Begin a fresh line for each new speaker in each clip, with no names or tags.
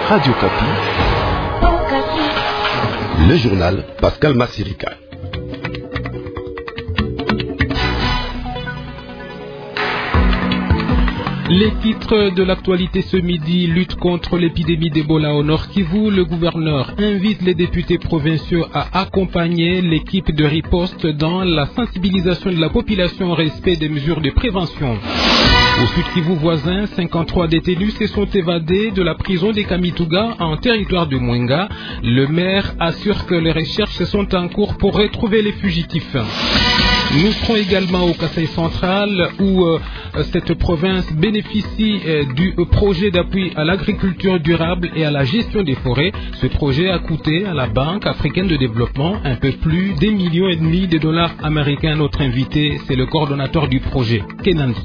Radio Kapi. Le journal Pascal Massirika.
Les titres de l'actualité ce midi: lutte contre l'épidémie d'Ebola au Nord Kivu. Le gouverneur invite les députés provinciaux à accompagner l'équipe de riposte dans la sensibilisation de la population au respect des mesures de prévention. Au Sud Kivu voisin, 53 détenus se sont évadés de la prison des Kamituga en territoire de Mwenga. Le maire assure que les recherches sont en cours pour retrouver les fugitifs. Nous serons également au Kasaï central où cette province bénéficie du projet d'appui à l'agriculture durable et à la gestion des forêts. Ce projet a coûté à la Banque africaine de développement un peu plus d'1,5 million de dollars américains. Notre invité, c'est le coordonnateur du projet, Kenandi.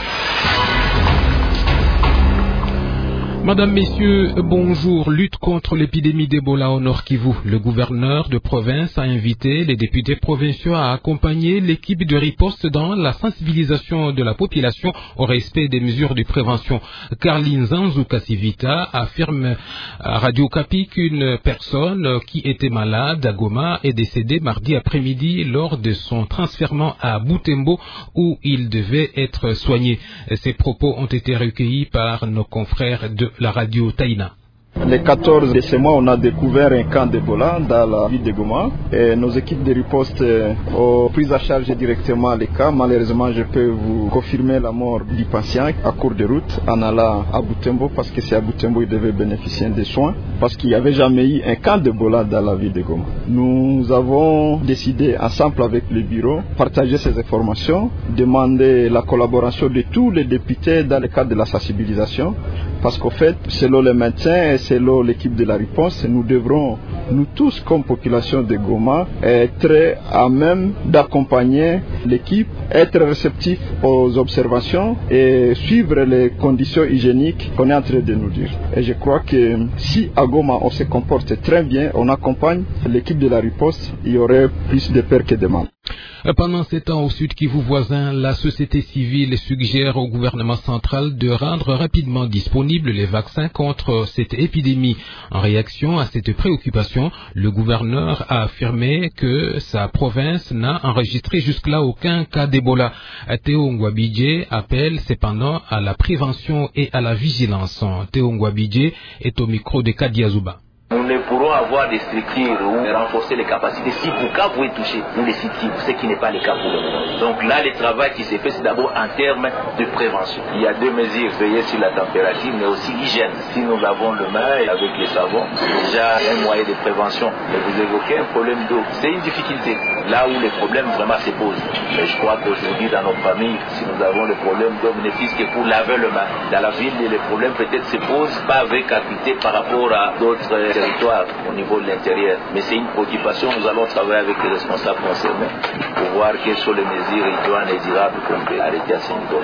Madame, Messieurs, bonjour. Lutte contre l'épidémie d'Ebola au Nord Kivu. Le gouverneur de province a invité les députés provinciaux à accompagner l'équipe de riposte dans la sensibilisation de la population au respect des mesures de prévention. Carline Zanzu Kassivita affirme à Radio Kapi qu'une personne qui était malade à Goma est décédée mardi après-midi lors de son transfèrement à Butembo où il devait être soigné. Ces propos ont été recueillis par nos confrères de la radio Taïna.
Le 14 de ce mois, on a découvert un camp d'Ebola dans la ville de Goma. Et nos équipes de riposte ont pris à charge directement les cas. Malheureusement, je peux vous confirmer la mort du patient à cours de route en allant à Butembo, parce que c'est à Butembo qu'il devait bénéficier des soins, parce qu'il n'y avait jamais eu un camp d'Ebola dans la ville de Goma. Nous avons décidé ensemble avec le bureau partager ces informations, demander la collaboration de tous les députés dans le cadre de la sensibilisation, parce qu'au fait, selon les médecins et selon l'équipe de la riposte, nous devrons, nous tous comme population de Goma, être à même d'accompagner l'équipe, être réceptifs aux observations et suivre les conditions hygiéniques qu'on est en train de nous dire. Et je crois que si à Goma on se comporte très bien, on accompagne l'équipe de la riposte, il y aurait plus de peur que de mal.
Pendant ces temps, au Sud Kivu voisin, la société civile suggère au gouvernement central de rendre rapidement disponibles les vaccins contre cette épidémie. En réaction à cette préoccupation, le gouverneur a affirmé que sa province n'a enregistré jusque-là aucun cas d'Ebola. Théo Ngwabidje appelle cependant à la prévention et à la vigilance. Théo Ngwabidje est au micro de Kadiazouba.
Nous ne pourrons avoir des structures ou renforcer les capacités si Bukavu est touché, ou les sites, ce qui n'est pas le cas pour le moment. Donc là, le travail qui s'est fait, c'est d'abord en termes de prévention. Il y a deux mesures, veiller sur la température, mais aussi l'hygiène. Si nous lavons le main avec le savon, c'est déjà un moyen de prévention. Mais vous évoquez un problème d'eau. C'est une difficulté, là où les problèmes vraiment se posent. Mais je crois qu'aujourd'hui, dans nos familles, si nous avons le problème d'eau, ne fût-ce que pour laver le main. Dans la ville, les problèmes peut-être se posent pas avec acuité par rapport à d'autres territoire au niveau de l'intérieur. Mais c'est une préoccupation, nous allons travailler avec les responsables concernés pour voir quelles sont les mesures idoines et durables qu'on peut arrêter à ce niveau.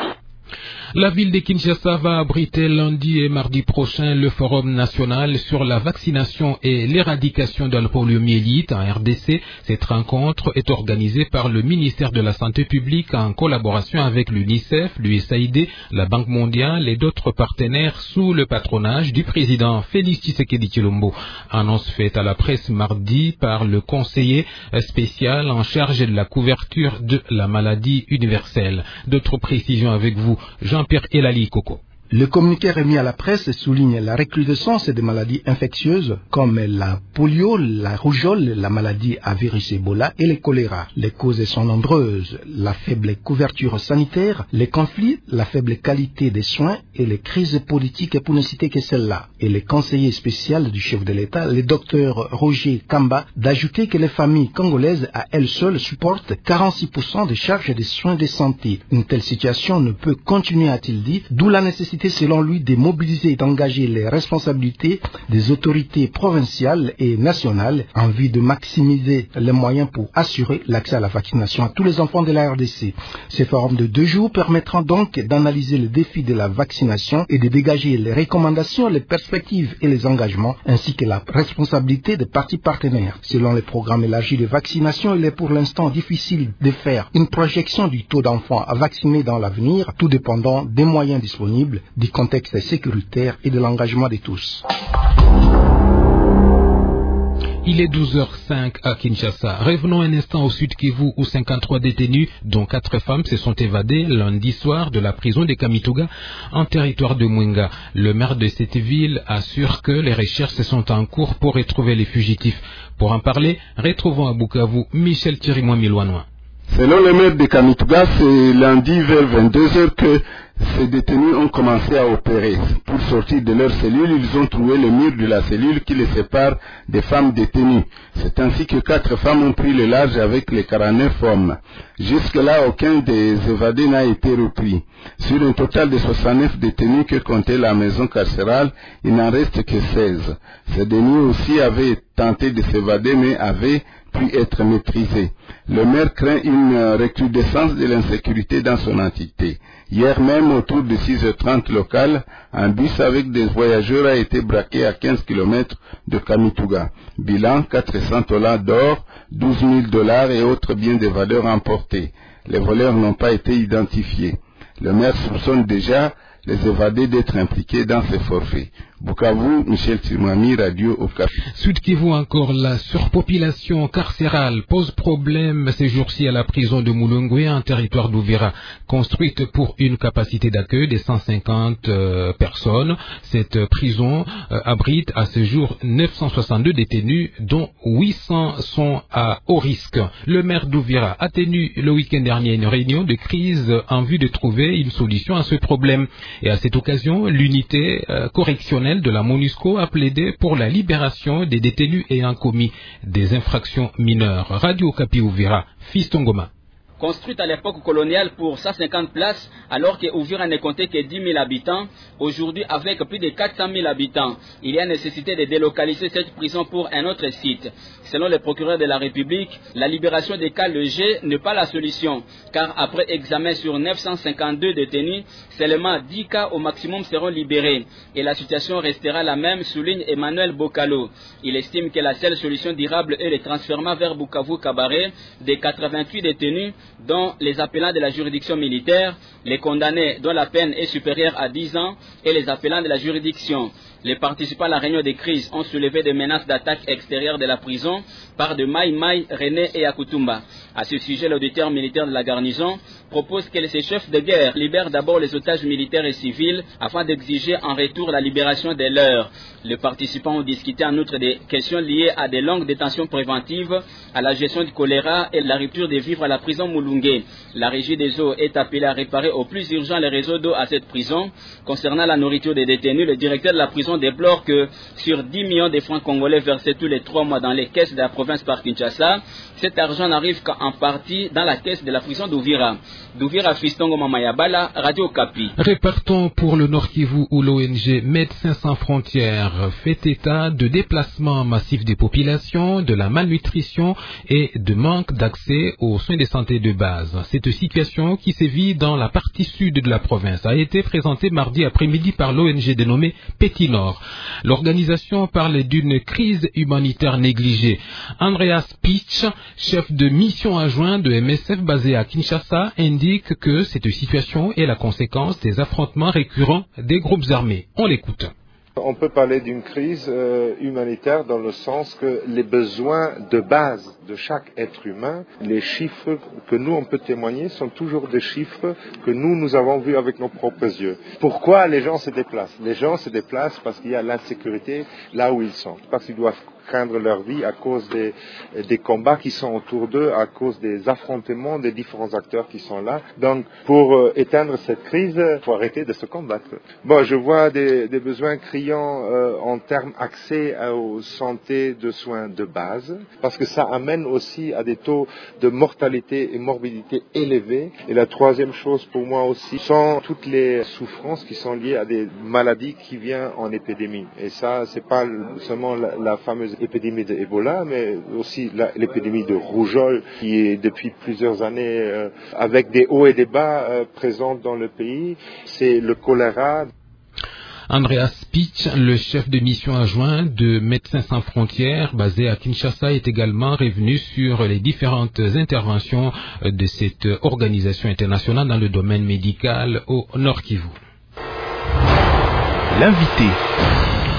La ville de Kinshasa va abriter lundi et mardi prochain le Forum national sur la vaccination et l'éradication de la poliomyélite en RDC. Cette rencontre est organisée par le ministère de la Santé publique en collaboration avec l'UNICEF, l'USAID, la Banque mondiale et d'autres partenaires sous le patronage du président Félix Tshisekedi Tshilombo. Annonce faite à la presse mardi par le conseiller spécial en charge de la couverture de la maladie universelle. D'autres précisions avec vous, Jean-Pierre Elali Koko.
Le communiqué remis à la presse souligne la recrudescence des maladies infectieuses comme la polio, la rougeole, la maladie à virus Ebola et le choléra. Les causes sont nombreuses: la faible couverture sanitaire, les conflits, la faible qualité des soins et les crises politiques, pour ne citer que celle-là. Et le conseiller spécial du chef de l'État, le docteur Roger Kamba, d'ajouter que les familles congolaises à elles seules supportent 46% des charges des soins de santé. Une telle situation ne peut continuer, a-t-il dit, d'où la nécessité selon lui de mobiliser et d'engager les responsabilités des autorités provinciales et nationales en vue de maximiser les moyens pour assurer l'accès à la vaccination à tous les enfants de la RDC. Ces forums de 2 jours permettront donc d'analyser le défi de la vaccination et de dégager les recommandations, les perspectives et les engagements, ainsi que la responsabilité des parties partenaires. Selon les programmes élargis de vaccination, il est pour l'instant difficile de faire une projection du taux d'enfants à vacciner dans l'avenir, tout dépendant des moyens disponibles, du contexte sécuritaire et de l'engagement de tous.
Il est 12h05 à Kinshasa. Revenons un instant au Sud Kivu où 53 détenus, dont 4 femmes, se sont évadés lundi soir de la prison de Kamituga en territoire de Mwenga. Le maire de cette ville assure que les recherches sont en cours pour retrouver les fugitifs. Pour en parler, retrouvons à Bukavu Michel Thierry Milwanois.
Selon le maire de Kamituga, c'est lundi vers 22h que ces détenus ont commencé à opérer. Pour sortir de leur cellule, ils ont trouvé le mur de la cellule qui les sépare des femmes détenues. C'est ainsi que 4 femmes ont pris le large avec les 49 hommes. Jusque-là, aucun des évadés n'a été repris. Sur un total de 69 détenus que comptait la maison carcérale, il n'en reste que 16. Ces détenus aussi avaient tenté de s'évader mais avaient pu être maîtrisés. Le maire craint une recrudescence de l'insécurité dans son entité. Hier même, autour de 6h30 locales, un bus avec des voyageurs a été braqué à 15 km de Kamituga. Bilan, 400 $ d'or, 12 000 $ et autres biens de valeur emportés. Les voleurs n'ont pas été identifiés. Le maire soupçonne déjà les évadés d'être impliqués dans ces forfaits. Bukavu, Michel Timami, Radio Okapi.
Sud Kivu encore, la surpopulation carcérale pose problème ces jours-ci à la prison de Mulongwe en territoire d'Uvira. Construite pour une capacité d'accueil de 150 personnes, cette prison abrite à ce jour 962 détenus, dont 800 sont à haut risque. Le maire d'Uvira a tenu le week-end dernier une réunion de crise en vue de trouver une solution à ce problème. Et à cette occasion, l'unité correctionnelle de la MONUSCO a plaidé pour la libération des détenus ayant commis des infractions mineures. Radio Okapi Uvira, Fiston Ngoma.
Construite à l'époque coloniale pour 150 places, alors que Uvira ne comptait que 10 000 habitants, aujourd'hui avec plus de 400 000 habitants, il y a nécessité de délocaliser cette prison pour un autre site. Selon le procureur de la République, la libération des cas légers n'est pas la solution, car après examen sur 952 détenus, seulement 10 cas au maximum seront libérés. Et la situation restera la même, souligne Emmanuel Bokalo. Il estime que la seule solution durable est le transfert vers Bukavu-Kabaré des 88 détenus, dont les appelants de la juridiction militaire, les condamnés dont la peine est supérieure à 10 ans et les appelants de la juridiction. Les participants à la réunion de crise ont soulevé des menaces d'attaque extérieure de la prison par de Maï, René et Akutumba. À ce sujet, l'auditeur militaire de la garnison propose que ces chefs de guerre libèrent d'abord les otages militaires et civils afin d'exiger en retour la libération des leurs. Les participants ont discuté en outre des questions liées à des longues détentions préventives, à la gestion du choléra et la rupture des vivres à la prison Mulungwe. La régie des eaux est appelée à réparer au plus urgent les réseaux d'eau à cette prison. Concernant la nourriture des détenus, le directeur de la prison déplore que sur 10 millions de francs congolais versés tous les 3 mois dans les caisses de la province par Kinshasa, cet argent n'arrive qu'en partie dans la caisse de la prison d'Uvira. D'Uvira, Fistongo Mamayabala, Radio Okapi.
Repartons pour le Nord Kivu où l'ONG Médecins sans frontières fait état de déplacements massifs des populations, de la malnutrition et de manque d'accès aux soins de santé de base. Cette situation qui sévit dans la partie sud de la province a été présentée mardi après-midi par l'ONG dénommée Petit Nord. L'organisation parle d'une crise humanitaire négligée. Andreas Pitch, chef de mission adjoint de MSF basé à Kinshasa, indique que cette situation est la conséquence des affrontements récurrents des groupes armés. On l'écoute.
On peut parler d'une crise humanitaire dans le sens que les besoins de base de chaque être humain, les chiffres que nous on peut témoigner sont toujours des chiffres que nous avons vus avec nos propres yeux. Pourquoi les gens se déplacent? Les gens se déplacent parce qu'il y a l'insécurité là où ils sont, parce qu'ils doivent craindre leur vie à cause des combats qui sont autour d'eux, à cause des affrontements des différents acteurs qui sont là. Donc, pour éteindre cette crise, il faut arrêter de se combattre. Bon, je vois des besoins criants en termes d'accès aux santé de soins de base, parce que ça amène aussi à des taux de mortalité et morbidité élevés. Et la troisième chose pour moi aussi sont toutes les souffrances qui sont liées à des maladies qui viennent en épidémie. Et ça, c'est pas seulement la fameuse épidémie de Ebola, mais aussi l'épidémie de rougeole qui est depuis plusieurs années avec des hauts et des bas présents dans le pays. C'est le choléra.
Andreas Pitch, le chef de mission adjoint de Médecins sans frontières basé à Kinshasa, est également revenu sur les différentes interventions de cette organisation internationale dans le domaine médical au Nord Kivu.
L'invité.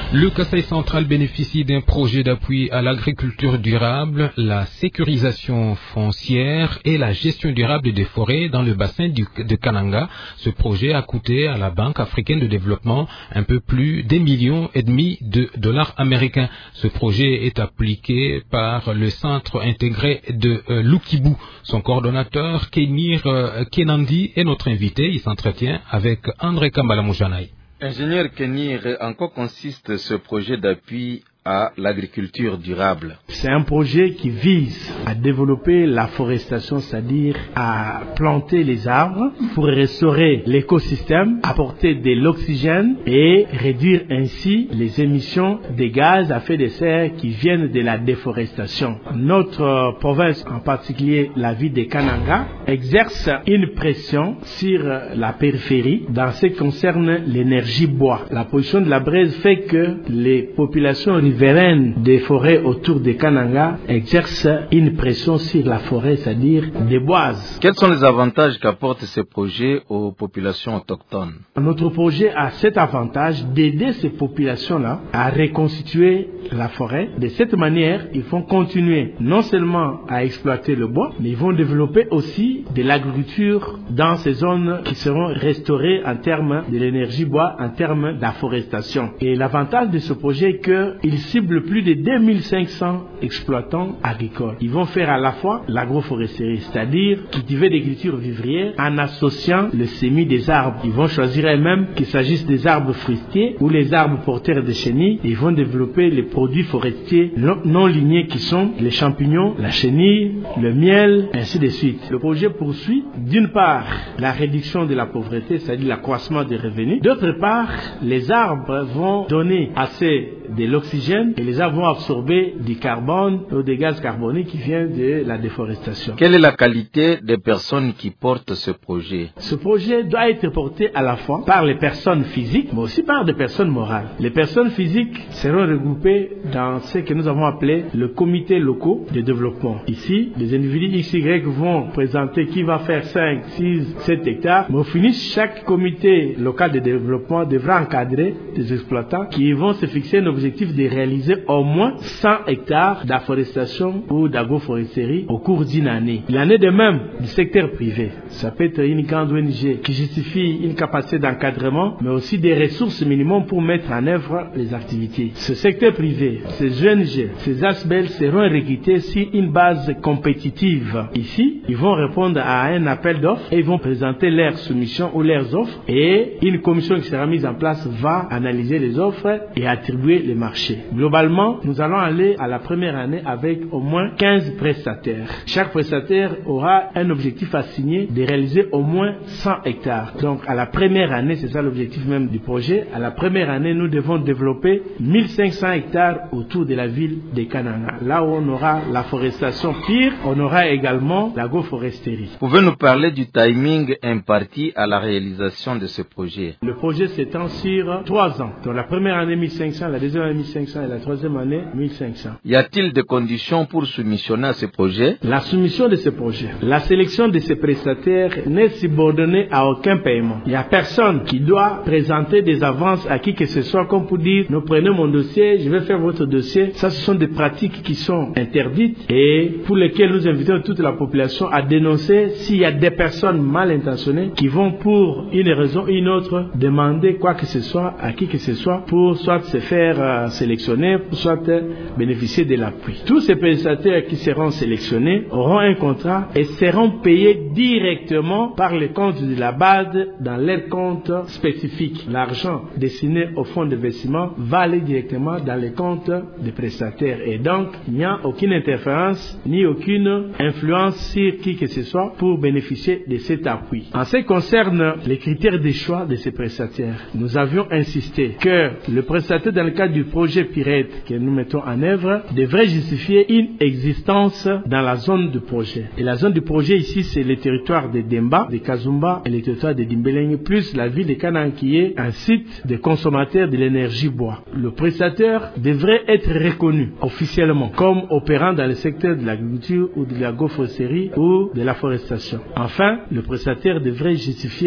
Le Kasaï central bénéficie d'un projet d'appui à l'agriculture durable, la sécurisation foncière et la gestion durable des forêts dans le bassin de Kananga. Ce projet a coûté à la Banque africaine de développement un peu plus d'1,5 million de dollars américains. Ce projet est appliqué par le centre intégré de Lukibu. Son coordonnateur, Kenir Kenandi, est notre invité. Il s'entretient avec André Kambala-Moujanaï.
Ingénieur Kenir, en quoi consiste ce projet d'appui à l'agriculture durable?
C'est un projet qui vise à développer la forestation, c'est-à-dire à planter les arbres pour restaurer l'écosystème, apporter de l'oxygène et réduire ainsi les émissions de gaz à effet de serre qui viennent de la déforestation. Notre province, en particulier la ville de Kananga, exerce une pression sur la périphérie dans ce qui concerne l'énergie bois. La position de la braise fait que les populations riveraines des forêts autour de Kananga exercent une pression sur la forêt, c'est-à-dire des boises.
Quels sont les avantages qu'apporte ce projet aux populations autochtones?
Notre projet a cet avantage d'aider ces populations-là à reconstituer la forêt. De cette manière, ils vont continuer non seulement à exploiter le bois, mais ils vont développer aussi de l'agriculture dans ces zones qui seront restaurées en termes de l'énergie bois, en termes d'afforestation. Et l'avantage de ce projet est qu'il cible plus de 2500 exploitants agricoles. Ils vont faire à la fois l'agroforesterie, c'est-à-dire cultiver des cultures vivrières en associant le semis des arbres. Ils vont choisir eux-mêmes qu'il s'agisse des arbres fruitiers ou les arbres porteurs de chenilles. Ils vont développer les produits forestiers non lignés qui sont les champignons, la chenille, le miel, ainsi de suite. Le projet poursuit d'une part la réduction de la pauvreté, c'est-à-dire l'accroissement des revenus. D'autre part, les arbres vont donner assez de l'oxygène et les arbres vont absorber du carbone ou des gaz carboniques qui viennent de la déforestation.
Quelle est la qualité des personnes qui portent ce projet?
Ce projet doit être porté à la fois par les personnes physiques, mais aussi par des personnes morales. Les personnes physiques seront regroupées dans ce que nous avons appelé le comité local de développement. Ici, les individus XY vont présenter qui va faire 5, 6, 7 hectares, mais au finish, chaque comité local de développement devra encadrer des exploitants qui vont se fixer un objectif de réaliser au moins 100 hectares d'afforestation ou d'agroforesterie au cours d'une année. Il en est de même du secteur privé. Ça peut être une grande ONG qui justifie une capacité d'encadrement, mais aussi des ressources minimum pour mettre en œuvre les activités. Ce secteur privé, ces ONG, ces ASBEL seront recrutés sur une base compétitive. Ici, ils vont répondre à un appel d'offres et ils vont présenter leurs soumissions ou leurs offres et une commission qui sera mise en place va analyser les offres et attribuer les marchés. Globalement, nous allons aller à la première année avec au moins 15 prestataires. Chaque prestataire aura un objectif assigné de réaliser au moins 100 hectares. Donc à la première année, c'est ça l'objectif même du projet, à la première année, nous devons développer 1500 hectares autour de la ville de Kananga. Là où on aura la forestation pire, on aura également l'agroforesterie.
Pouvez-vous nous parler du timing imparti à la réalisation de ce projet?
Le projet s'étend sur 3 ans. Donc la première année 1500, la deuxième année 1500 et la troisième année 1500.
Y a-t-il des conditions pour soumissionner à ce projet?
La soumission de ce projet, la sélection de ces prestataires n'est subordonnée à aucun paiement. Il n'y a personne qui doit présenter des avances à qui que ce soit comme pour dire nous prenez mon dossier, je vais faire votre dossier. Ça, ce sont des pratiques qui sont interdites et pour lesquelles nous invitons toute la population à dénoncer s'il y a des personnes mal intentionnées qui vont pour une raison ou une autre demander quoi que ce soit à qui que ce soit pour soit se faire sélectionner, pour soit bénéficier de l'appui. Tous ces prestataires qui seront sélectionnés auront un contrat et seront payés directement par les comptes de la BAD dans leur compte spécifique. L'argent destiné au fonds d'investissement va aller directement dans les comptes des prestataires et donc il n'y a aucune interférence ni aucune influence sur qui que ce soit pour bénéficier de cet appui. En ce qui concerne les critères de choix de ces prestataires, nous avions insisté que le prestataire dans le cadre du projet Pirate que nous mettons en œuvre devrait justifier une existence dans la zone du projet. Et la zone du projet ici, c'est le territoire de Demba, de Kazumba et le territoire de Dimbeleng, plus la ville de Kanang qui est un site de consommateur de l'énergie bois. Le prestataire devrait être reconnu officiellement comme opérant dans le secteur de l'agriculture ou de l'agroforesterie ou de la forestation. Enfin, le prestataire devrait justifier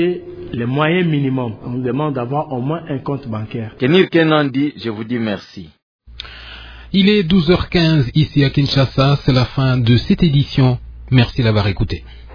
les moyens minimums. On nous demande d'avoir au moins un compte bancaire.
Kenir Kenandi, je vous dis merci.
Il est 12h15 ici à Kinshasa, c'est la fin de cette édition. Merci d'avoir écouté.